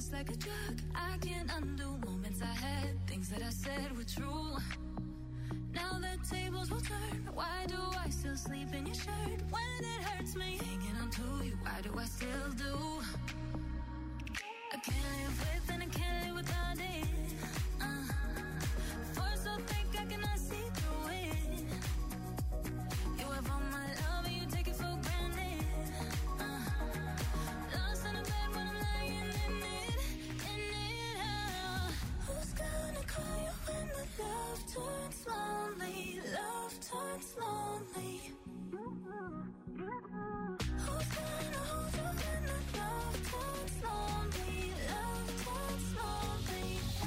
like a drug. I can't undo moments I had. Things that I said were true. Now the tables will turn. Why do I still sleep in your shirt? When it hurts me hanging on to you, why do I still do? I can't live with and I can't live without it. Force so thick I cannot see through it. You have all my love and you take it for granted. Lost in a bed when I'm lying in it. Who's gonna call you when the love turns lonely? Love turns lonely. Who's gonna hold you when the love turns lonely? Love turns lonely.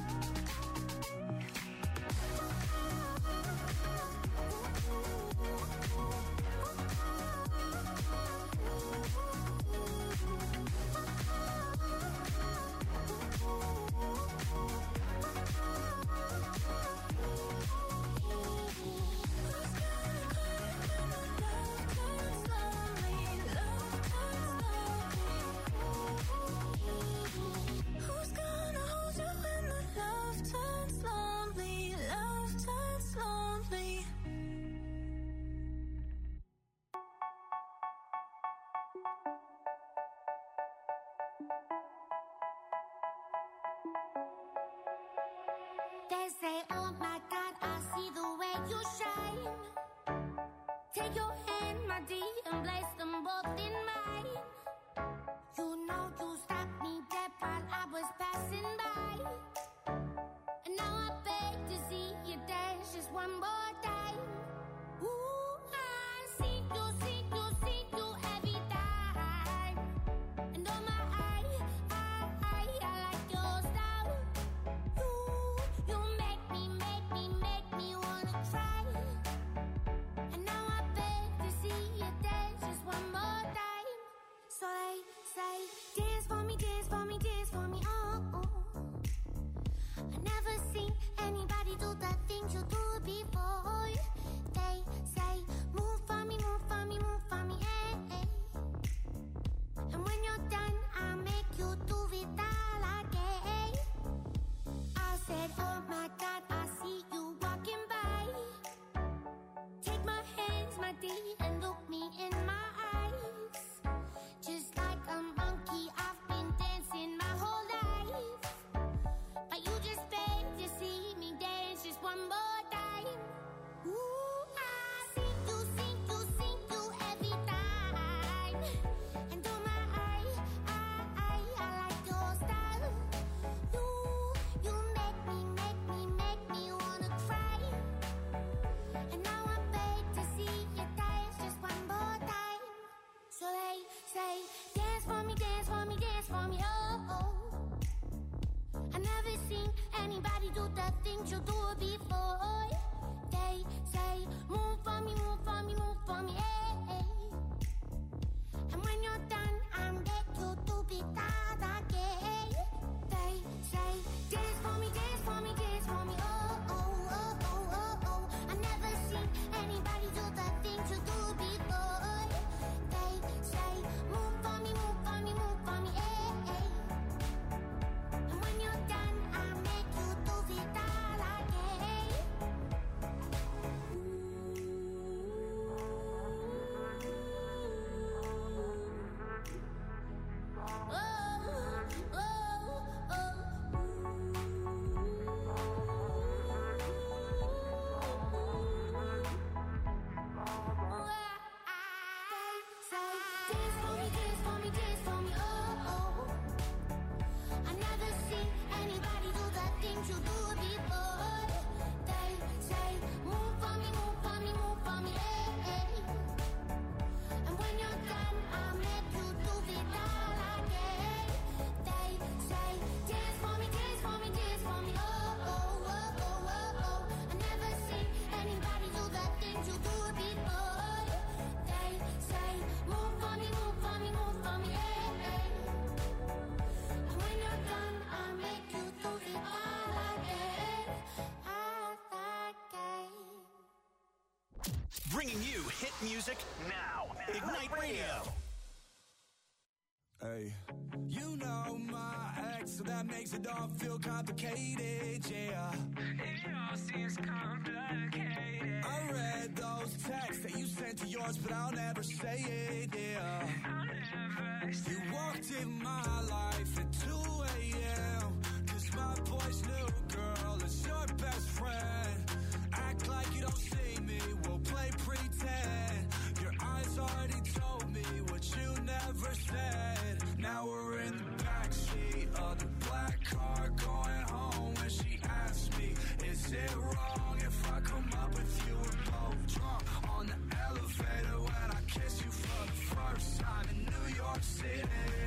They say, oh my God, I see the way you shine. Take your hand, my dear, and place them both in mine. You know you stopped me dead while I was passing by. And now I beg to see you dance just one more time. Ooh, I see you every time. And oh my, I like your style. You make me wanna cry. And now I beg to see you dance just one more time. So they say, dance for me, dance for me, dance for me, oh, oh. I never seen anybody do the things you do before. They say, move for me, move for me, move for me, eh, eh. And when you're done, I'll make you do it all again. I said, oh my God, I see you walking by. Take my hands, my dear, and look me in my eyes. Just like a monkey, I've been dancing my whole life. But you just beg to see me dance just one more time. Ooh, I see you every time. And oh my, I like your style. You make me wanna cry. And now I beg to see you dance just one more time. So they say, dance for me, dance for me, dance for me, oh, oh. I never seen anybody do the things you do before. They say, move for me, move for me, move for me, eh, eh. And when you're done, I'll make you do it all again. They say, dance for me, dance for me, dance for me, oh, oh, oh, oh, oh, oh. I never seen anybody do the things you do before. They say, move for me, move for me, move for me, eh, eh. And when you're done, I'll make you do it all again. Bringing you hit music now. Ignite Radio. Hey, you know my ex, so that that makes it all feel complicated, yeah. It all seems complicated. I read those texts that you sent to yours, but I'll never say it, yeah. I'll never say You walked in my life at 2 a.m. Cause my boy's new girl is your best friend. Act like you don't see me, we'll play pretend. Your eyes already told me what you never said. Now we're in the backseat of the black car going home. When she asked me, is it wrong if I come up with you? We're both drunk on the elevator when I kiss you for the first time in New York City.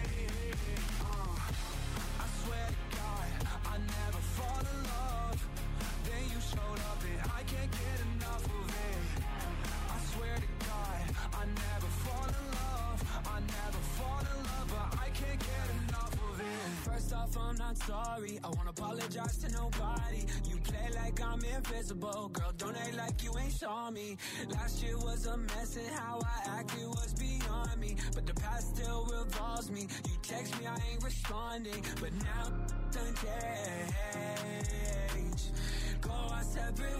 I swear to God, I never fall in love. Then you showed up and I can't get enough of it. I swear to God, I never fall in love. I never fall in love, but I can't get enough of it. First off, I'm not sorry. I won't apologize to nobody. You play like I'm invisible. Girl, don't act like you ain't saw me. Last year was a mess and how I acted was beyond me. But the past still revolves me. You text me, I ain't responding. But now done change. Go our separate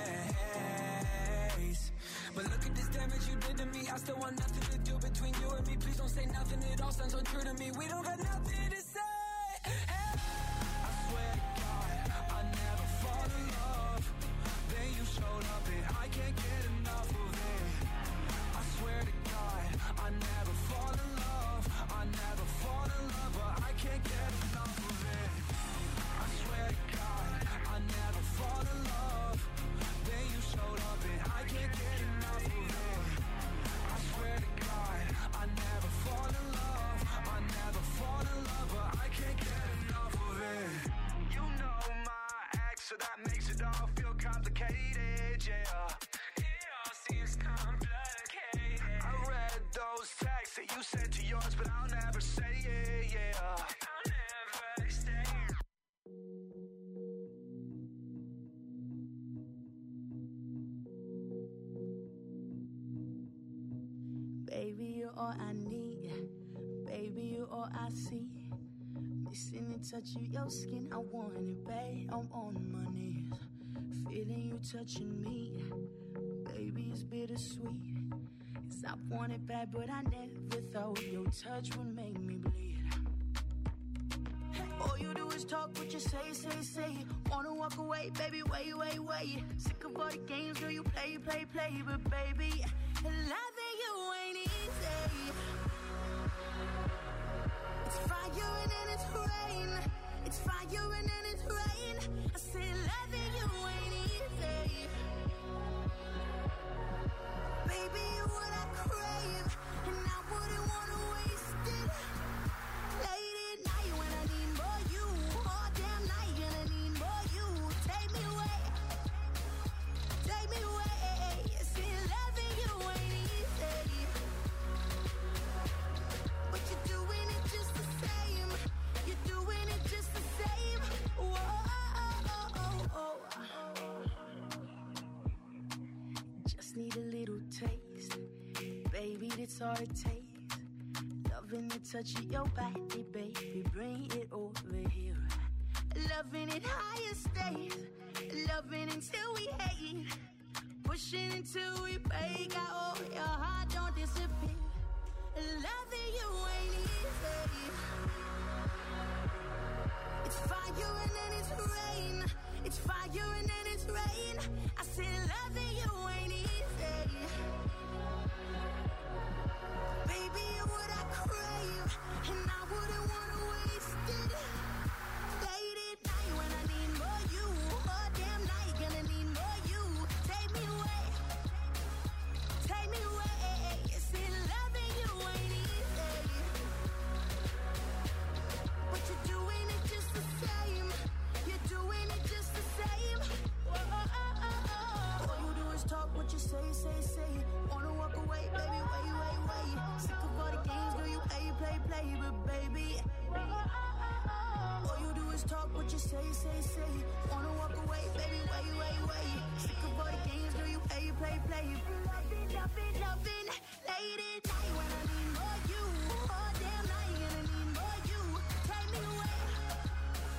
ways. But look at this damage you did to me. I still want nothing to do between you and me. Please don't say nothing, it all sounds untrue to me. We don't got nothing to say. Hey. I swear to God, I never fall in love. Then you showed up and I can't get enough of it. I swear to God, I never fall in love. I never fall in love, but I can't get enough of it. I swear to God, I never fall in love. Then you showed up and I can't get enough of it. I swear to God, I never fall in love. I never fall in love, but I can't get enough of it. You know my ex, so that makes it all feel complicated, yeah. It all seems complicated. I read those texts that you sent to yours, but I'll never say it, yeah. I'll never stay. Baby, you're all I need. Baby, you're all I see. Missing the touch of your skin, I want it, babe. I'm on my knees, feeling you touching me. Baby, it's bittersweet. 'Cause I want it bad, but I never thought your touch would make me bleed. All you do is talk what you say. Wanna walk away, baby, wait. Sick of all the games, girl, you play. But baby, loving you ain't easy. It's fire and then it's rain. It's fire and then it's rain. I said loving you ain't easy. Baby, you're what I crave, and I wouldn't wanna waste it. Late at night when I need more you, all damn night and I need more you. Take me away. See, loving you ain't easy, but you're doing it just the same. You're doing it just the same. Whoa. Just need a little taste, baby, that's all it takes. Loving the touch of your body, baby, bring it over here. Loving it higher stays, loving until we hate, pushing until we break out. Oh, your heart don't disappear. Loving you ain't easy. It's fire and then it's rain. It's fire and then it's rain. I said loving you ain't easy. Baby, you're what I crave, and I wouldn't wanna waste it. Late at night when I need more you, all damn night gonna need more you. Take me away. See, loving you ain't easy, but you're doing it just the same. You're doing it just the same. Whoa. All you do is talk what you say. Wanna walk away, baby, wait. Sick of all the games, girl, you play. But baby, all you do is talk what you say. Wanna walk away, baby, wait. Sick of all the games, girl, you play. Loving, late at night when I need more you, all damn night and I need more you. Take me away.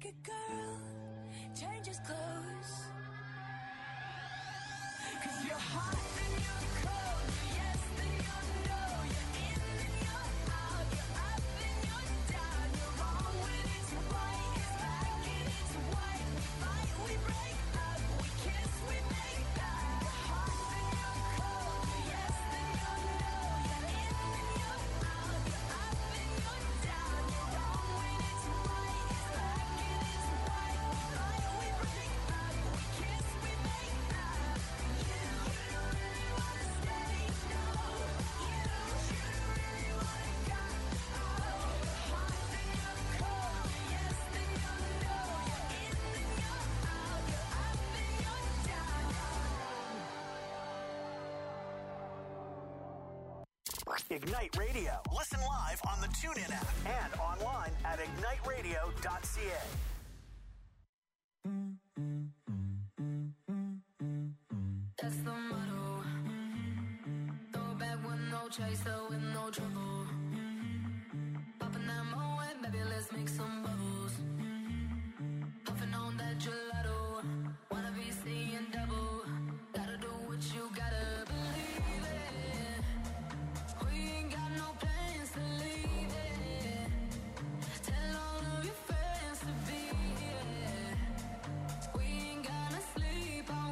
naked girl changes clothes. 'Cause you're hot and you're cold, you're yes and you're no, you're in and you're out, you're up and you're down, you're wrong when it's right, it's black and it's white, we fight, we break up, we kiss, we make up. You're hot and you're cold, you're yes and you're no, you're in and you're out, you're up and you're down, you're wrong when it's right, it's black and it's white, we fight, we break up, we kiss, we make up. You don't really wanna stay, no. You don't really wanna go. Oh, you're hot and you're cold, you're yes and you're no, you're in and you're out, you're up and you're down. Ignite Radio. Listen live on the TuneIn app and online at igniteradio.ca. That's the motto. Throw it back with no chaser, with no trouble. Popping that Moet, baby, let's make some bubbles. Puffing on that gelato. Wanna be seeing double. Gotta do what you gotta believe it. We ain't got no plans to leave it. Tell all of your friends to be here. We ain't gonna sleep all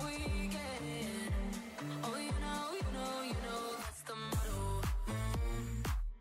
weekend. Oh, you know, that's the motto.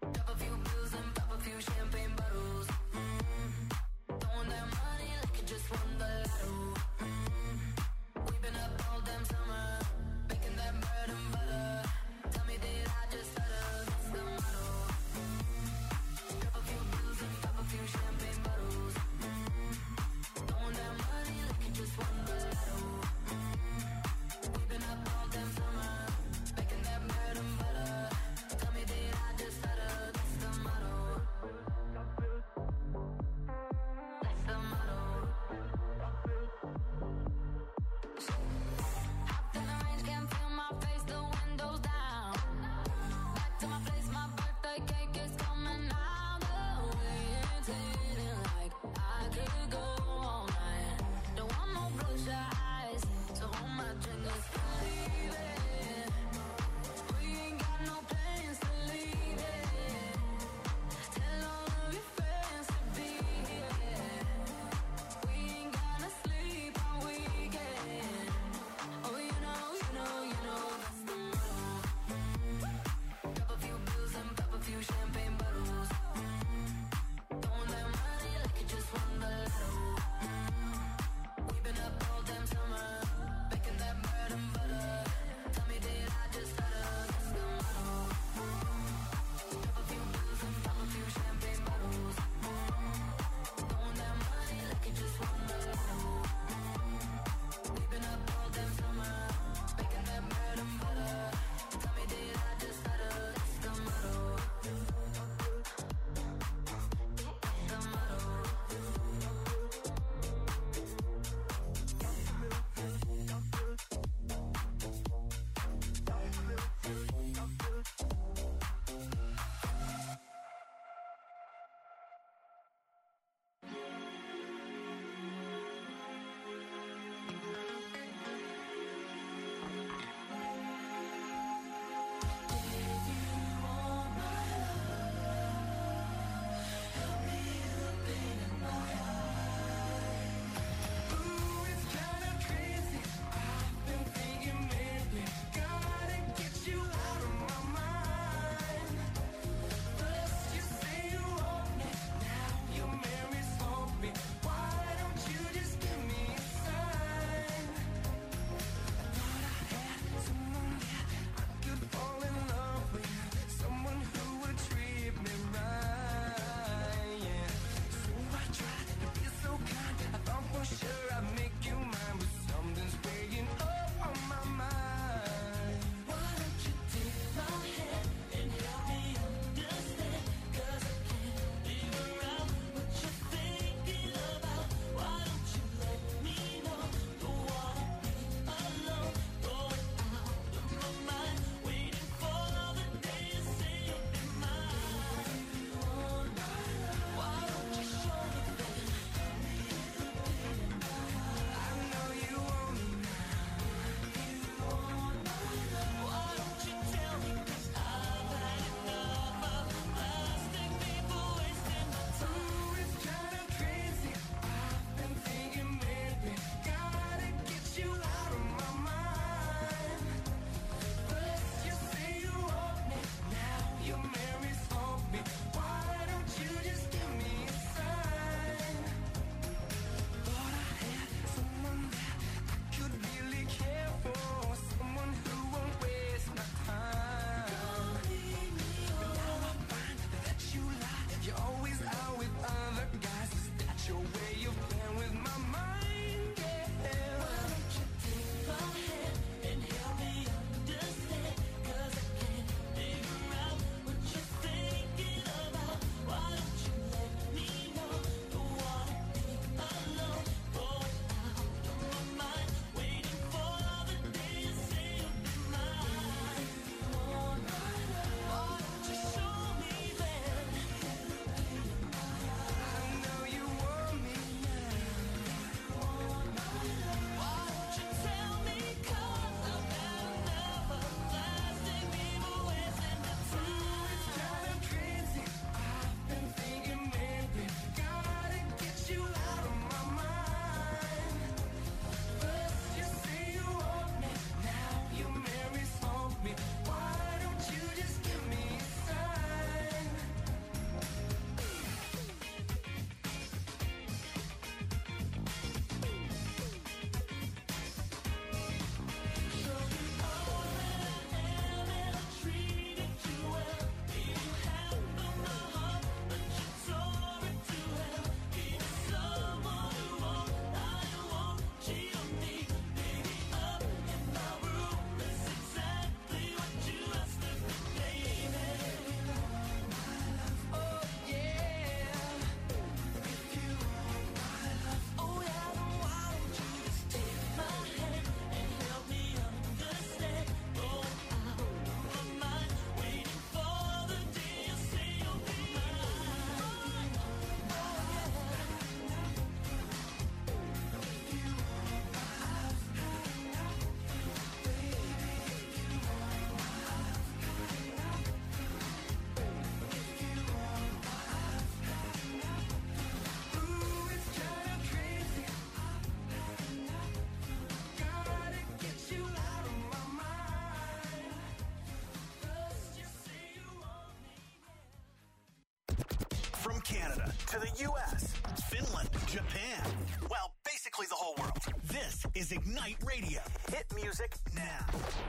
Canada to the U.S., Finland, Japan. Well, basically the whole world. This is Ignite Radio. Hit music now.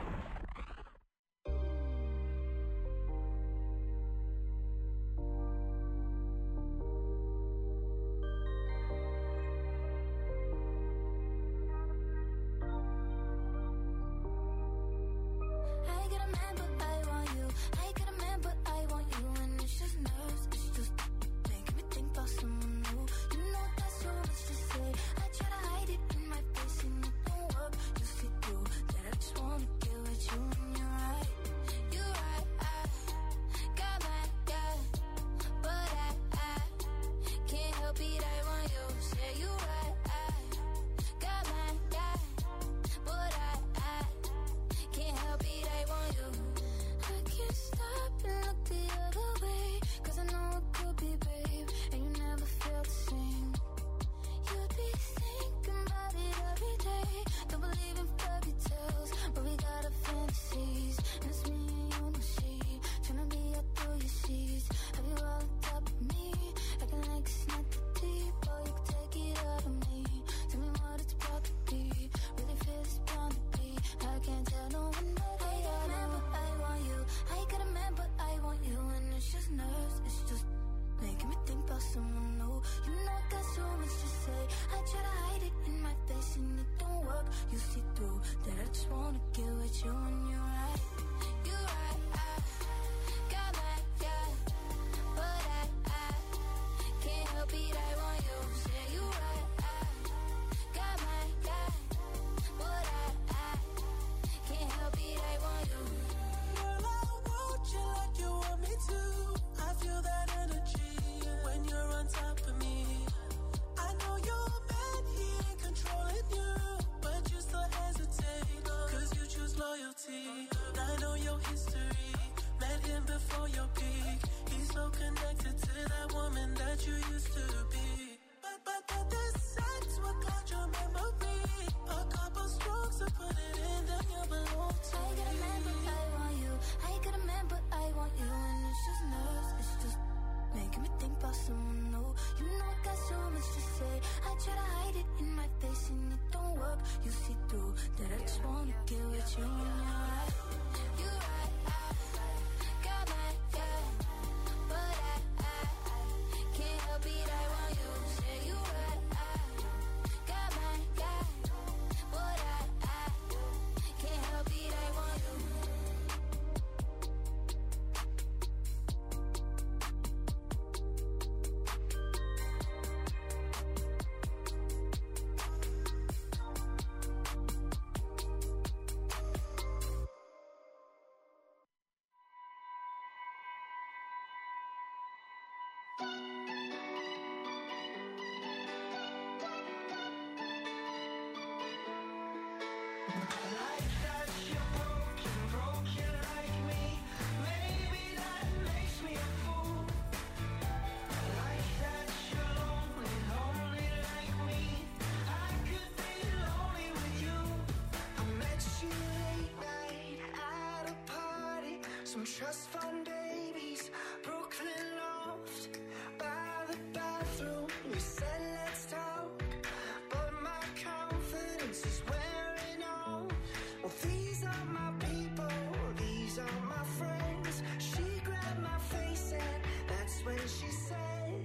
Some trust fund babies, Brooklyn loft, by the bathroom. We said let's talk, but my confidence is wearing on. Well, these are my people, these are my friends. She grabbed my face and that's when she said,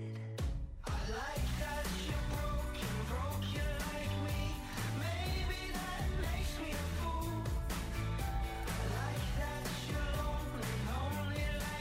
I like that you're broken like me. Maybe that makes me a fool. I like that you're lonely like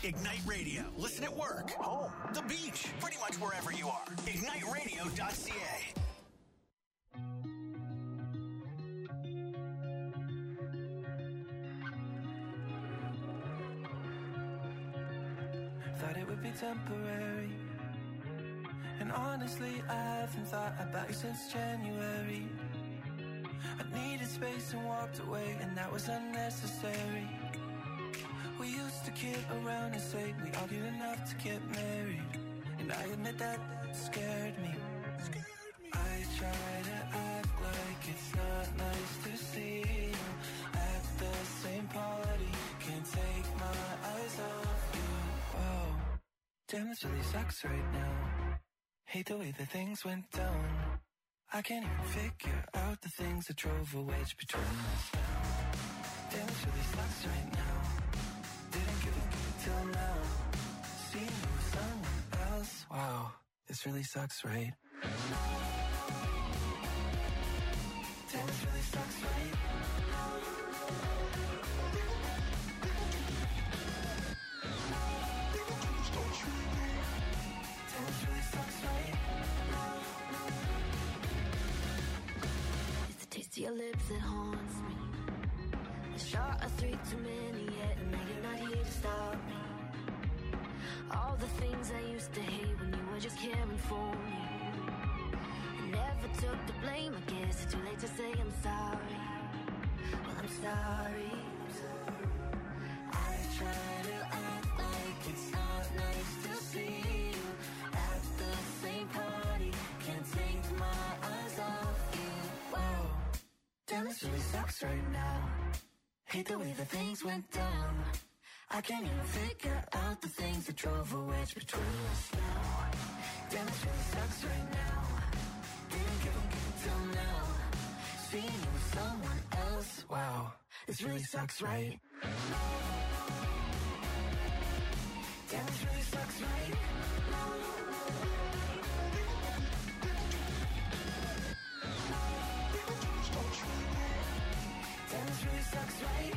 Ignite Radio. Listen at work, home, the beach, pretty much wherever you are. IgniteRadio.ca. Thought it would be temporary, and honestly I haven't thought about you since January. I needed space and walked away, and that was unnecessary. We used to kid around and say we argued enough to get married, and I admit that scared me. I try to act like it's not nice to see you at the same party. Can't take my eyes off you. Whoa, damn, this really sucks right now. Hate the way that things went down. I can't even figure out the things that drove a wedge between us now. Damn, this really sucks right now. Didn't give a good till now. Seeing you with someone else. Wow, this really sucks, right? Damn, this really sucks, right? Damn, this really sucks, right? It's the taste of your lips that haunts me. A shot of 3 too many yet, and now you're not here to stop me. All the things I used to hate when you were just caring for me. I never took the blame, I guess it's too late to say I'm sorry. Well, I'm sorry. I try to act like it's not nice to see you at the same party. Can't take my eyes off you. Whoa, damn, this really sucks right now. Hate the way that things went down. I can't even figure out the things that drove a wedge between us now. Damn, this really sucks right now. Didn't give a good till now. Seeing you with someone else. Wow, this really sucks, right? Damn, this really sucks, right? Damn, this really sucks, right?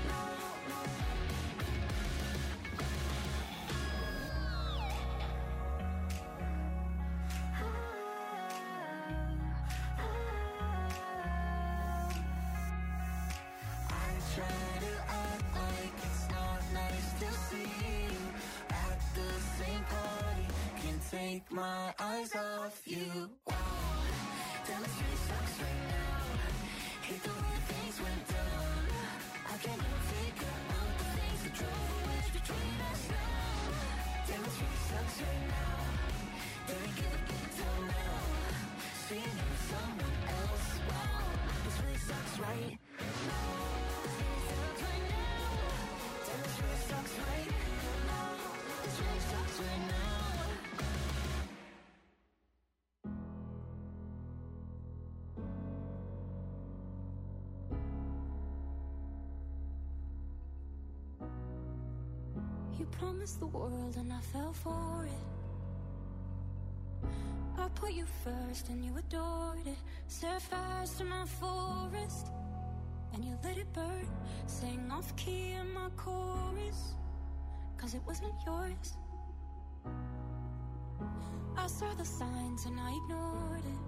Try to act like it's not nice to see you at the same party. Can't take my eyes off you. Wow, damn, this really sucks right now. Hate the way things went down. I can't even figure out the things that drove a wedge between us now. Damn, this really sucks right now. Didn't give a good till now. Seeing you with someone else. Wow, this really sucks right now. You promised the world and I fell for it. I put you first and you adored it. Set fires to my forest and you let it burn. Sang off key in my chorus, 'cause it wasn't yours. I saw the signs and I ignored it.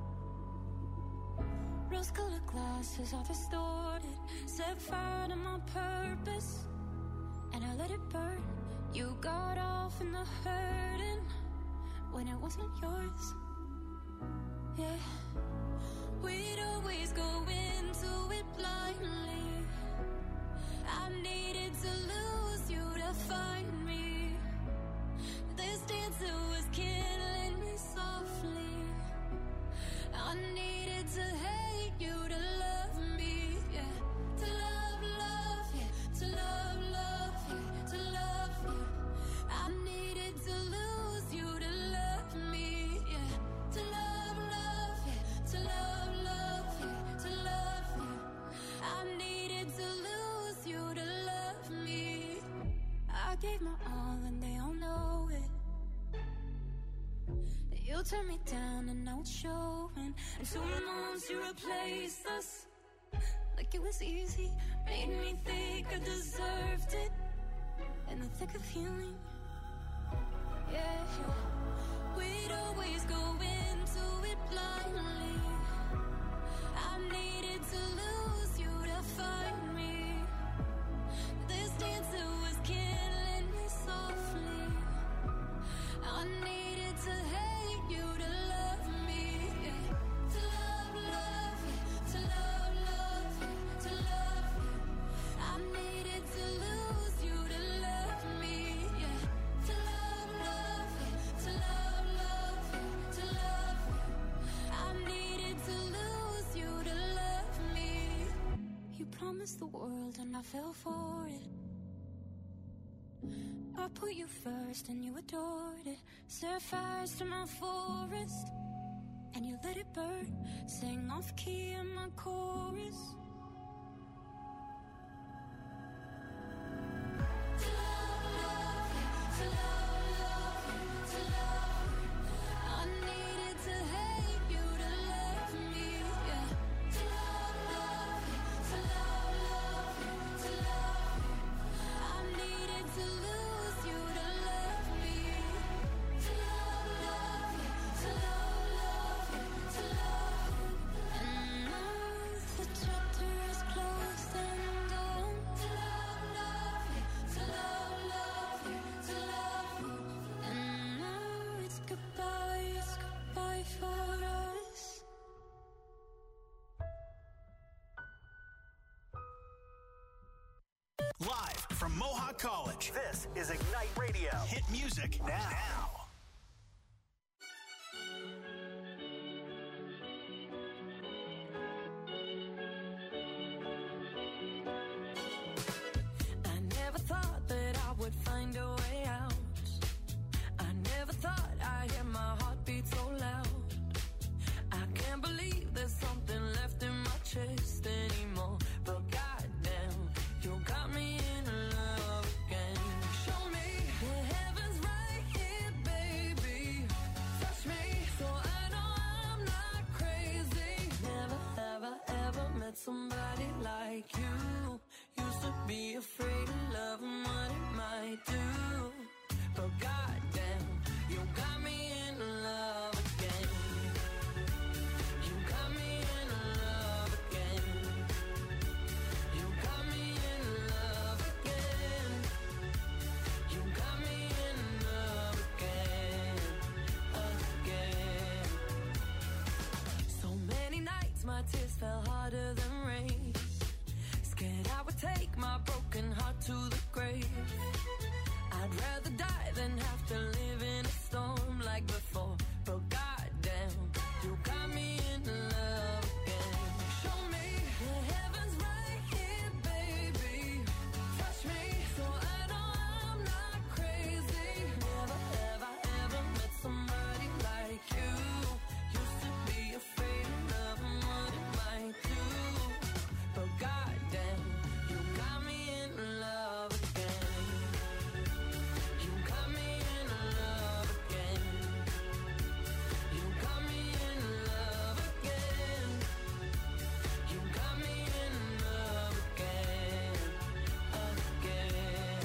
Rose-colored glasses all distorted. Set fire to my purpose and I let it burn. You got off in the hurting when it wasn't yours. Yeah, we'd always go into it blindly. I needed to lose you to find me. This dancer was killing me softly. I needed to hate you to love me, yeah. To love, love, yeah. To love, love, yeah. To love you. I needed to lose you to love me, yeah. To love, love, yeah. To love, love, yeah. To love you. I needed to lose you to love me. I gave my all and they all know it. You turned me down and now it's showing. And 2 months you replaced us like it was easy. Made me think I deserved it. in the thick of healing. Yeah, we'd always go into it blindly. I needed to lose you to find me. This dancer was killing me softly. I needed to hate you to love me. Yeah. To love you, to love you, to love you. I needed to lose you to love me. Yeah. To love you, to love you, to love you. I needed to lose you to love me. You promised the world and I fell for it. I put you first and you adored it. Set fires to my forest and you let it burn. Sang off key in my chorus. To love you, to love you, to love you. I needed to hate you to love me. Yeah. To love you, to love you, to love you. I needed to lose you to love me. To love you, to love you, to love you. And now the chapter is closed and done. To love you, to love you, to love you. And now it's goodbye for us. Live from Mohawk College, this is Ignite Radio. Hit music now. I never thought that I would find a way out. I never thought I'd hear my heartbeat so loud. I can't believe there's something left in my chest anymore. But goddamn, you got me in love again. Show me the heavens right here, baby. Touch me so I know I'm not crazy. Never, ever, ever met somebody like you. Used to be afraid of love and what it might do. But goddamn, you got me in love again. You got me in love again. You got me in love again. You got me in love again, again. So many nights my tears fell harder than rain. Scared I would take my broken heart to the grave. I'd rather die than have to live in a storm like before. But goddamn, you got me in love again. Show me the heavens right here, baby. Touch me so I know I'm not crazy. Never, ever, ever met somebody like you. Used to be afraid of love and what it might do. But goddamn, you got me in love again. You got me in love again. You got me in love again. You got me in love again, again.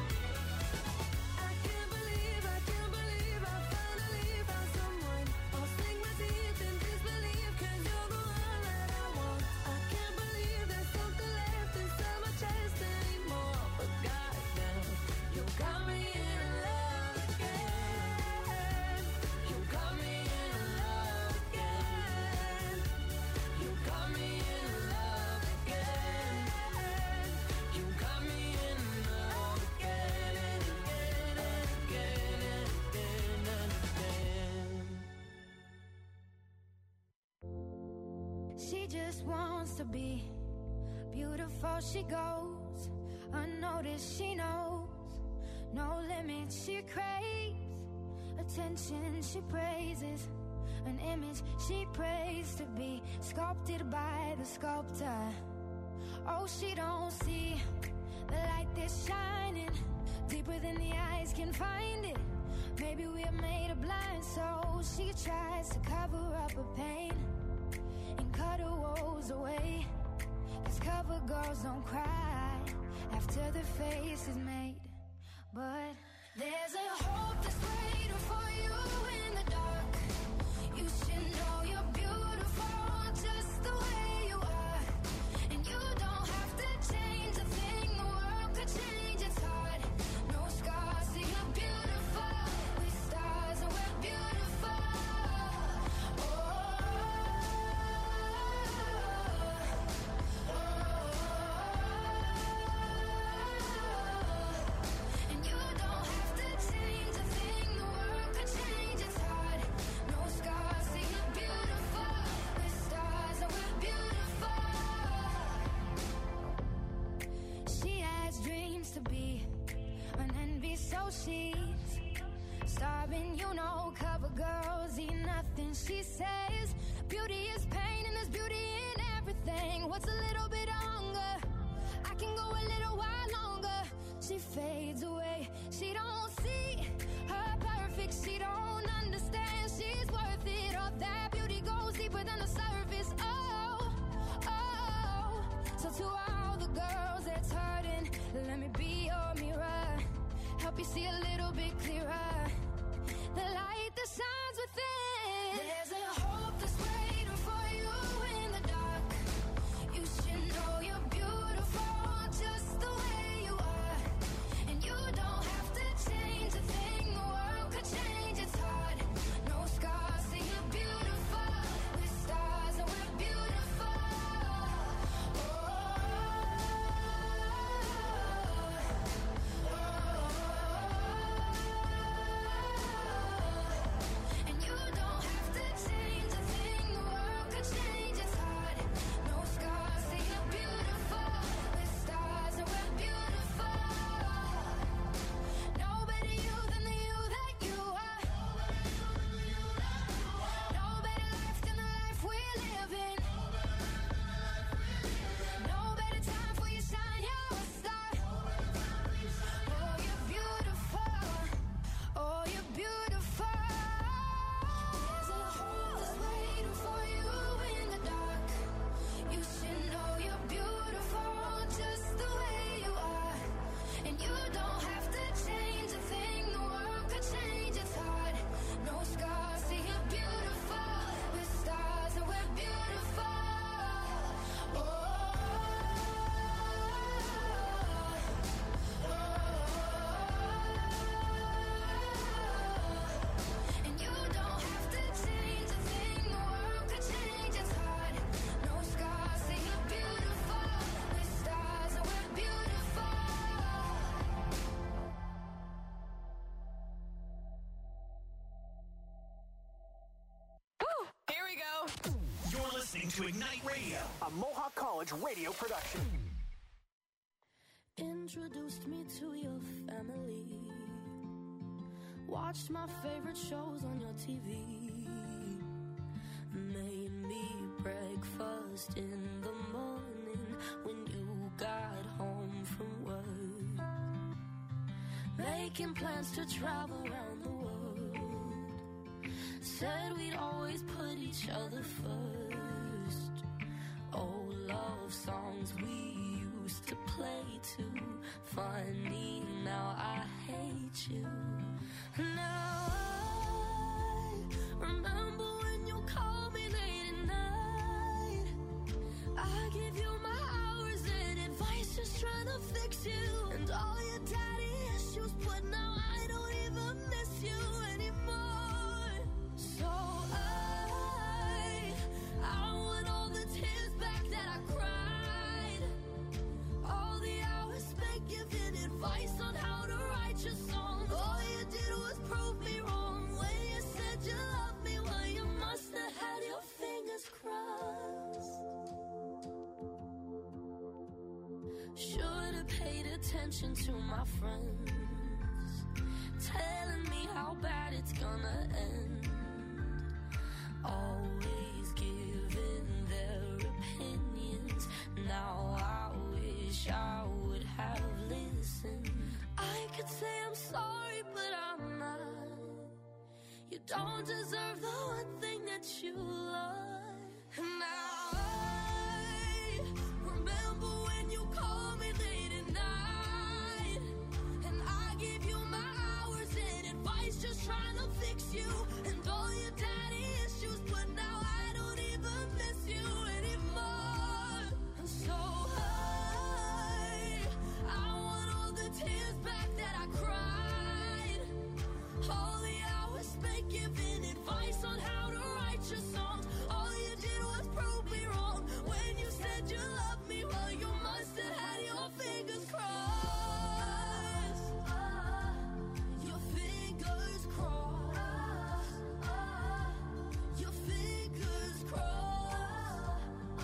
I can't believe I finally found someone. I'll sink my teeth in disbelief 'cause you're the one that I want. I can't believe there's something left inside my chest anymore. But goddamn, you got me in love again. You got me in love again. You got me in love again. You got me in love again and again and again and again and again. She just wants to be beautiful. She goes unnoticed. She knows no limits. She craves attention. She praises an image she prays to be sculpted by the sculptor. Oh, she don't see the light that's shining deeper than the eyes can find it. Maybe we're made of blind souls. She tries to cover up her pain and cut her woes away. 'Cause cover girls don't cry after the face is made. But there's a hope that's waiting for you in the dark. You should know you're beautiful just the way you are. And you don't have to change a thing, the world could change, it's hard. No scars, see you're beautiful. We're stars and we're beautiful. And you don't have to change a thing, the world could change, it's hard. No scars, see you're beautiful. We're stars and we're beautiful. She has dreams to be an envy, so she's starving, you know, cover girls eat nothing. She says beauty is pain and there's beauty in everything. What's a little bit of hunger? I can go a little while longer. She fades away, she don't see her perfect, she don't understand she's worth it. All that beauty goes deeper than the surface. Oh, oh. So to all the girls that's hurting, let me be your mirror, help you see a little bit clearer, the light that shines within. There's a hope that's waiting for you in the dark. You should know you're beautiful just the way you are. And you don't have to change a thing, the world could change, it's hard. No scars, see you're beautiful. We're stars and we're beautiful. And you don't have to change a thing, the world could change, it's hard. No scars, see you're beautiful. We're stars and we're beautiful. No better you than the you that you are. No better life than the life we're living. No better time for you shine, you're a star. Oh, you're beautiful. Oh, you're beautiful. There's a hope that's waiting for you in the dark. You should know you're beautiful just the way you are. And you don't have to change a thing, the world could change, it's hard. No scars, see you're beautiful. We're stars and we're beautiful. And you don't have to change a thing, the world could change, it's hard. No scars, see you're beautiful. We're stars and we're beautiful. Here we go. You're listening to Ignite Radio, a Mohawk College radio production. Introduced me to your family. Watched my favorite shows on your TV. Made me breakfast in the morning when you got home from work. Making plans to travel around the world. Said we'd always put each other first. Old love songs we used to play too. Funny, now I hate you. Now I remember when you called me late at night. I give you my hours and advice, just trying to fix you. And all your daddy issues, but now I don't even miss you anymore. So I want all the tears back that I cried. All the hours spent giving advice on how to write your songs. All you did was prove me wrong when you said you loved me. Well, you must have had your fingers crossed. Should have paid attention to my friends, telling me how bad it's gonna end. Always giving their opinions. Now I wish I would have listened. I could say I'm sorry, but I'm not. You don't deserve the one thing that you love. Now I remember when you called me late at night, and I gave write your song. All you did was prove me wrong. When you said you loved me, well, you must have had your fingers crossed. Your fingers crossed. Your fingers crossed.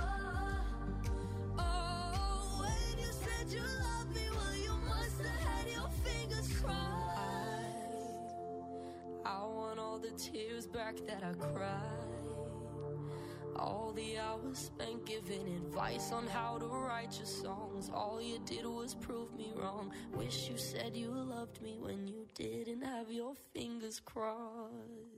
Oh, when you said you loved me, well, you must have had your fingers crossed. I want all the tears back that I cried. All the hours spent giving advice on how to write your songs. All you did was prove me wrong. Wish you said you loved me when you didn't have your fingers crossed.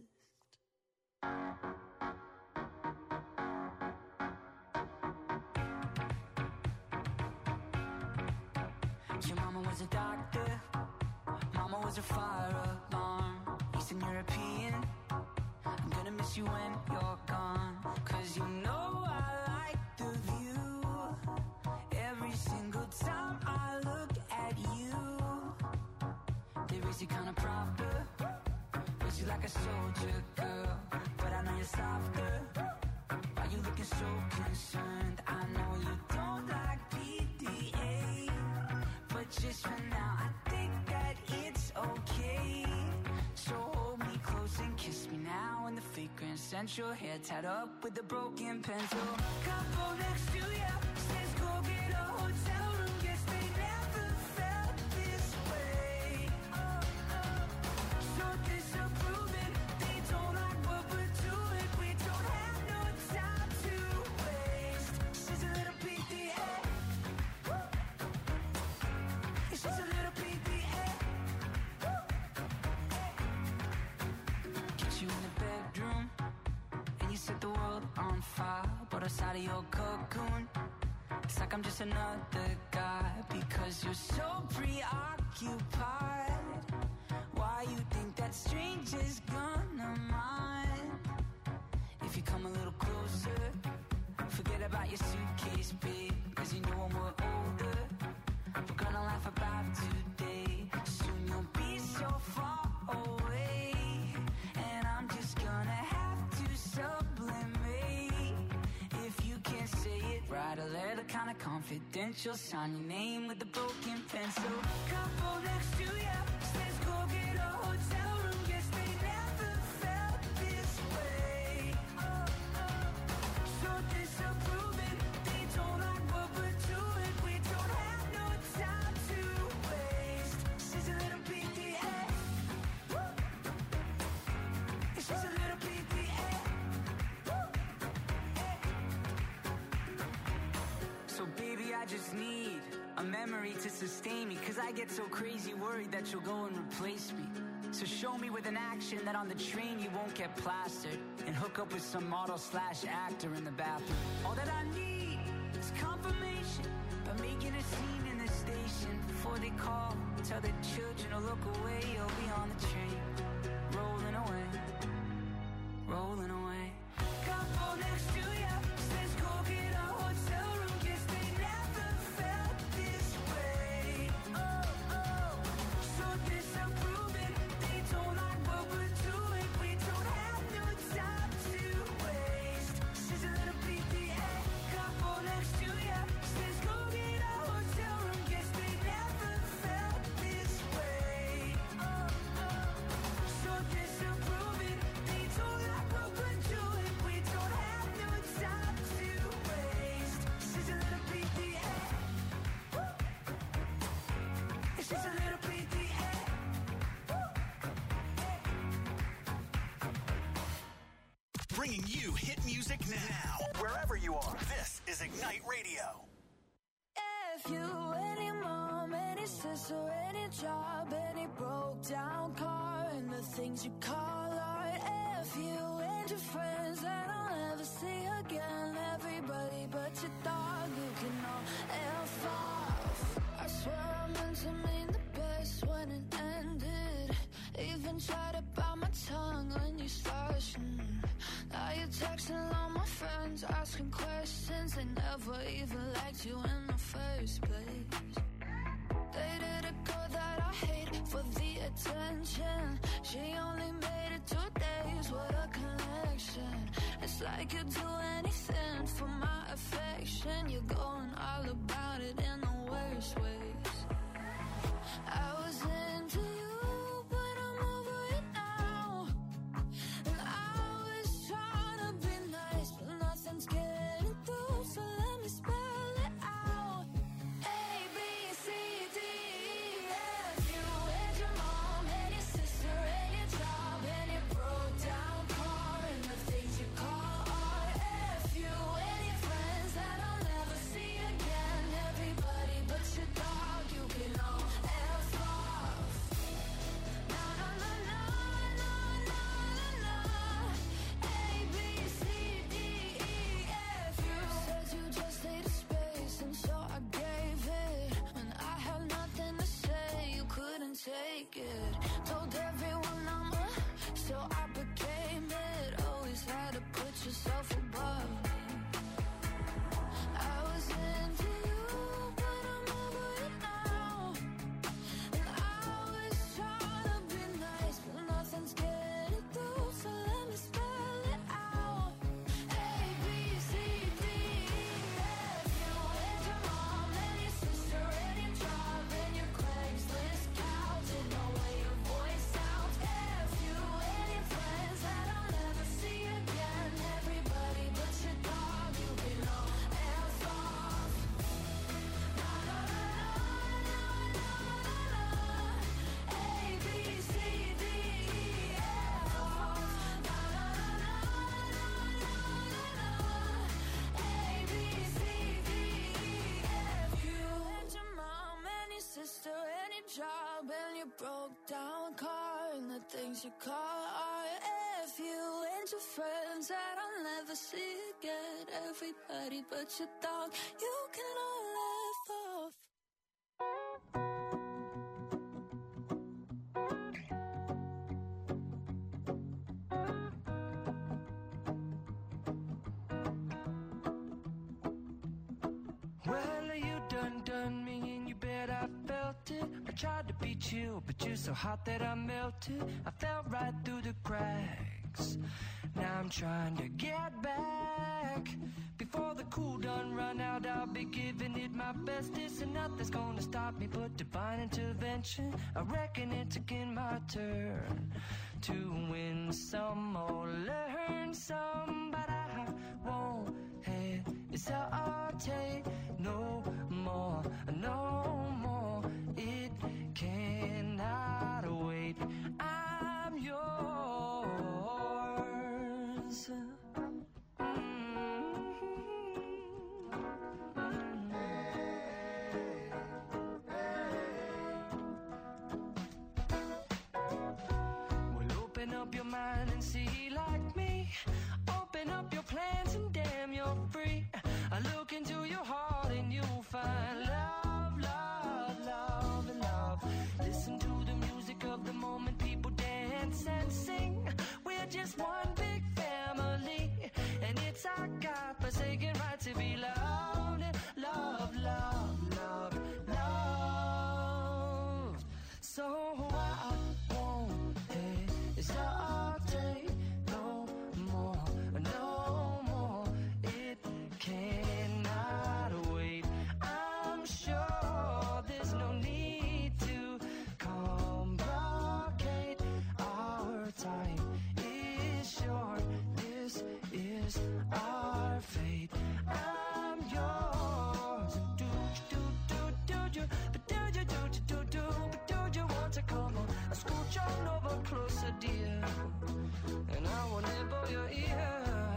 Your mama was a doctor, mama was a fire alarm. Eastern European, I'm gonna miss you when you're gone. Cause you know I like the view. Every single time I look at you, they raise you kinda proper, raise you like a soldier girl. But I know you're softer. Why you looking so concerned? I know you don't like PDA, but just for now I think that it's okay. So hold me close and kiss me now in the fragrance. Scent your hair tied up with a broken pencil. Couple next to ya says go get a hotel room. Guess they never felt this way. So disapproving, they don't like what we're doing. We don't have no time to waste. She's a little PDA. She's a little PDA. Get you in the bedroom and you set the world on fire. But outside of your cocoon, it's like I'm just another guy. Because you're so preoccupied. Why you think that stranger's gonna mind? If you come a little closer, forget about your suitcase, babe. Cause you know when we're older, we're gonna laugh about today. Soon you'll be so far away, and I'm just gonna have to sublimate. If you can't say it, write a letter kinda confidential. Sign your name with a broken pencil. Couple next to ya says go get a hotel room. Guess they never felt this way. So disapproving, they don't like what we're doing. We don't have no time to waste. She's a little PDA. She's a little PDA. So baby, I just need a memory to sustain me. Cause I get so crazy worried that you'll go and replace me. So show me with an action that on the train you won't get plastered, and hook up with some model/actor in the bathroom. All that I need is confirmation by making a scene in the station. Before they call, tell the children to look away. You'll be on the train, rolling away, rolling away. Couple next to ya says go get a hotel room. Guess they never felt this way. So disapproving, they don't like what we're doing. We don't have no time to waste. She's a little PDA. Couple next to ya says go get a hotel room. Guess they never felt this way. So disapproving, they don't like what we're doing. We don't have no time to waste. She's a little PDA. She's a little PDA. Bringing you hit music now. Wherever you are, this is Ignite Radio. If you, any mom, any sister, any job, any broke down car, and the things you call art. If you and your friends that I'll never see again, everybody but your dog, you can all F off. I swear I meant to mean the best when it ended. Even tried to bite my tongue when you slashed. Now you're texting all my friends, asking questions. They never even liked you in the first place. Dated a girl that I hate for the attention. She only made it 2 days, what a connection. Seems like you'd do anything for my affection. You're going all about it in the worst ways. I was into you, but I'm over it now. And I was trying to be nice, but nothing's getting through. So let me spell it out. A, B, C, D, E, F. You and your mom and your sister and your job and your broke down car and the things you call art. F. You and your friends that I'll never see again. Everybody but your dog, you can all F off. Na na na na na na na na. A, B, C, D, E, F. You said you just needed space, and so I gave it. When I had nothing to say, you couldn't take it. Told everyone I'm a, so I became it. Always had to put yourself above me. I was into you, but I'm over it now. And I was trying to be nice, but nothing's getting through. So let me spell it out. A, B, C, D, E, F. You and your mom and your sister and your job and your Craigslist couch and the way your voice sounds. F. You and your friends that I'll never see again. Everybody but your dog, you can all F off. Na na na na na na na. A, B, C, D, E, F off. Na na na na na na na. A, B, C, D, E, F. You and your mom and your sister and your job and your broke down car and the things you call art. F. You and your friends that I'll never see again. Everybody but your dog, you can all F off. Well, you done me and you bet I felt it. I tried to be chill, but you're so hot that I melted. I fell right through the cracks. Now I'm trying to get back. Before the cool done run out, I'll be giving it my bestest. And nothing's gonna stop me but divine intervention. I reckon it's again my turn to win some or learn some. But I won't hesitate no more, no more. It cannot wait. I'm yours. Well, open up your mind and see like me. Open up your plans and damn, you're free. I look into your heart and you'll find love, love, love, and love. Listen to the music of the moment, people dance and sing. We're just one big family, and it's our God-forsaken right to be loved. Love, love, love, love. So I won't hesitate no more, no more. It cannot wait. I'm sure there's no need to complicate. Our time is short. This is our fate. I'm yours. Do you, but do you want to come on? Scooch on over closer, dear, and I will nibble your ear.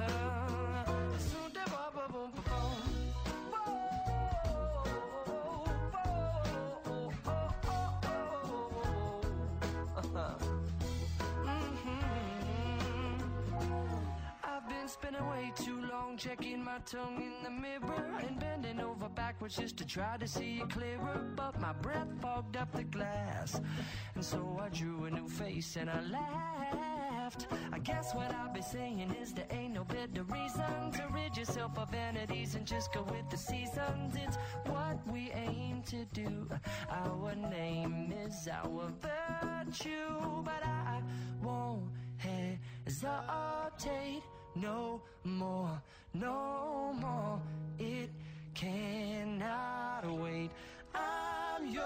I've been spending way too long checking my tongue in the mirror and bending over backwards just to try to see it clearer. But my breath fogged up the glass, and so I drew a new face and I laughed. I guess what I'll be saying is there ain't no better reason to rid yourself of vanities and just go with the seasons. It's what we aim to do. Our name is our virtue, but I won't hesitate no more, no more. It cannot wait. I'm yours.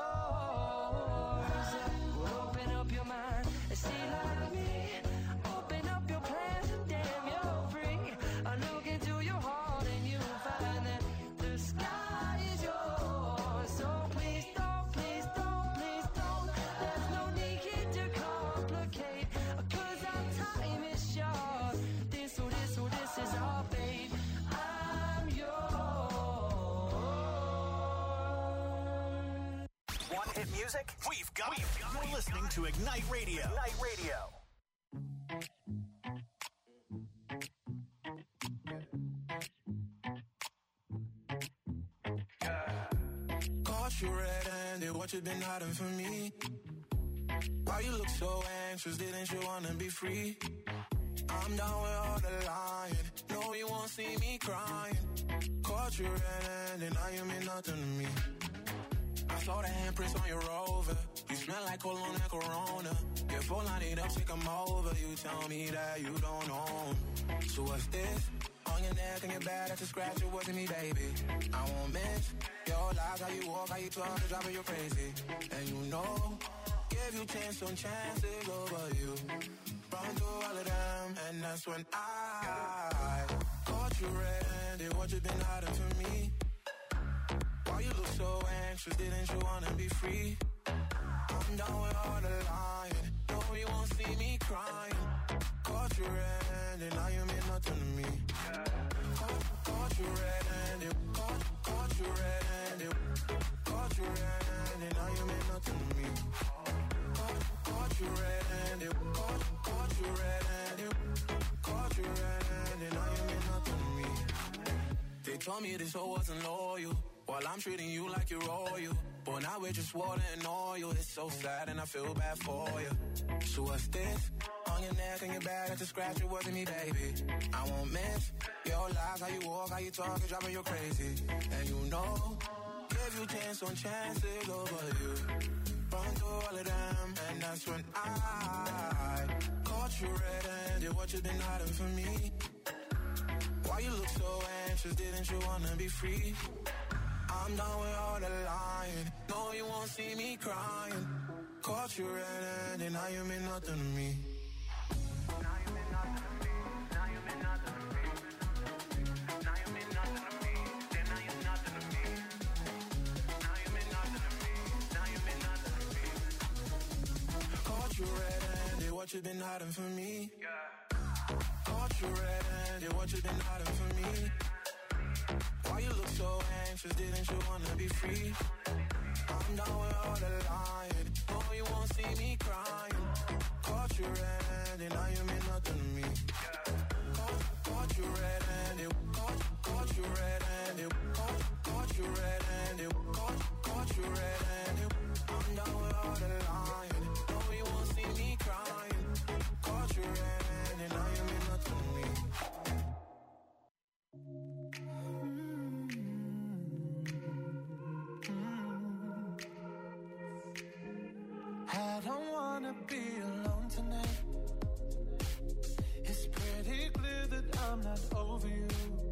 Well, open up your mind and see like me. Open up your plans and damn, you're free. I look into your heart and you'll find that the sky is yours. So please don't, please don't, please don't. There's no need here to complicate, 'cause our time is short. This is our fate. I'm yours. Want hit music? We've got it. You're listening to Ignite Radio. Ignite Radio. Caught you red-handed, what you been hiding from me? Why you look so anxious, didn't you wanna be free? I'm down with all the lying, no you won't see me crying. Caught you red-handed, now you mean nothing to me. I saw the handprints on your Rover, you smell like cologne and Corona. Get full, I need up, take 'em over, you tell me that you don't own. So what's this? On your neck and your back, that's a scratch, it wasn't me, baby. I won't miss your lies, how you walk, how you talk, it's driving you crazy. And you know, give you chance on chances over you. Run through all of them, and that's when I caught you red-handed, what you been hiding from me? Why you look so anxious, didn't you wanna be free? I'm down with all the lying, no you won't see me crying. Caught you red-handed, now you mean nothing to me. Caught you red-handed, caught you red-handed, caught you red-handed, now you mean nothing to me. Caught you red-handed, caught you red-handed, caught you red-handed, now you mean nothing to me. They told me this hoe wasn't loyal, while I'm treating you like you're royal. But now we're just water and oil. It's so sad and I feel bad for you. So what's this? On your neck and your back, that's a scratch, it wasn't me, baby. I won't miss your lies, how you walk, how you talk, it's driving you crazy. And you know, give you chance on chances over you. Run through all of them, and that's when I caught you red-handed, what you been hiding from me? Why you look so anxious, didn't you wanna be free? I'm done with all the lying, no you won't see me crying. Caught you red-handed, now you mean nothing to me. Now you mean nothing to me, now you mean nothing to me. Now you mean nothing to me, then now you're nothing to me. Now you mean nothing to me, now you mean nothing to me. Caught you red-handed, what you been hiding from me? Caught you red-handed, what you been hiding from me? Why you look so anxious, didn't you wanna be free? I'm down with all the lying, no you won't see me crying. Caught you red-handed, now you mean nothing to me. Caught you red-handed, caught you red-handed, caught you red-handed, caught you red-handed. I'm down with all the lying, no you won't see me crying. Caught you red-handed, now you mean nothing to me. I don't wanna be alone tonight. It's pretty clear that I'm not over you.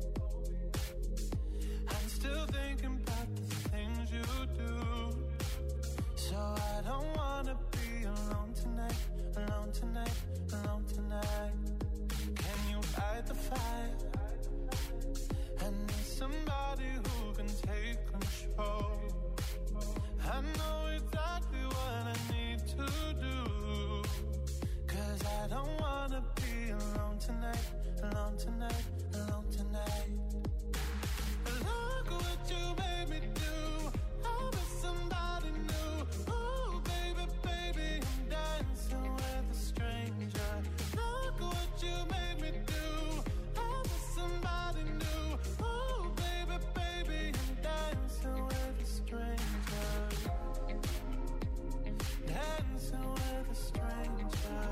I'm still thinking about the things you do. So I don't wanna be alone tonight, alone tonight, alone tonight. Can you fight the fight? I need somebody who can take control. I know exactly what I need to do, 'cause I don't wanna be alone tonight, alone tonight, alone tonight. Look what you made me do, I'm with somebody new. Ooh, baby, baby, I'm dancing with a stranger. Look what you made me do, I'm with somebody new. Ooh, baby, baby, I'm dancing with a stranger. Dancing with a stranger.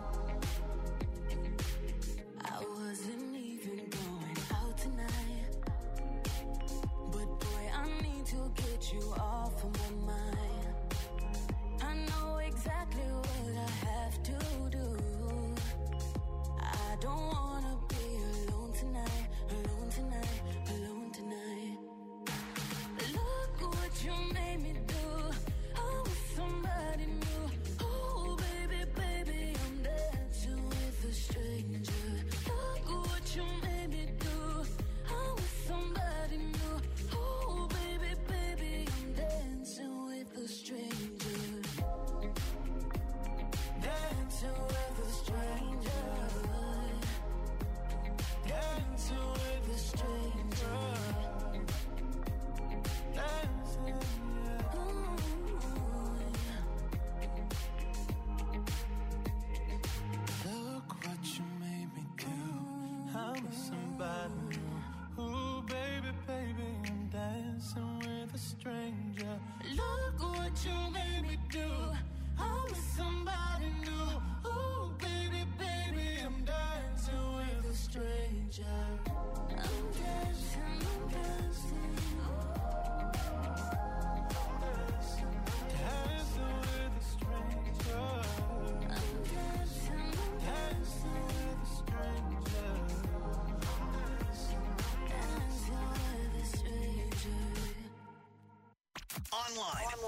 I wasn't even going out tonight, but boy, I need to get you off of my mind. I know exactly what I have to do. I don't wanna be alone with somebody new. Ooh, baby, baby, I'm dancing with a stranger. Look what you made me do. I'm with somebody new. Ooh, baby, baby, I'm dancing with a stranger. I'm dancing, I'm dancing. Dancing with a stranger. I'm dancing with a stranger. Dancing with a stranger. Online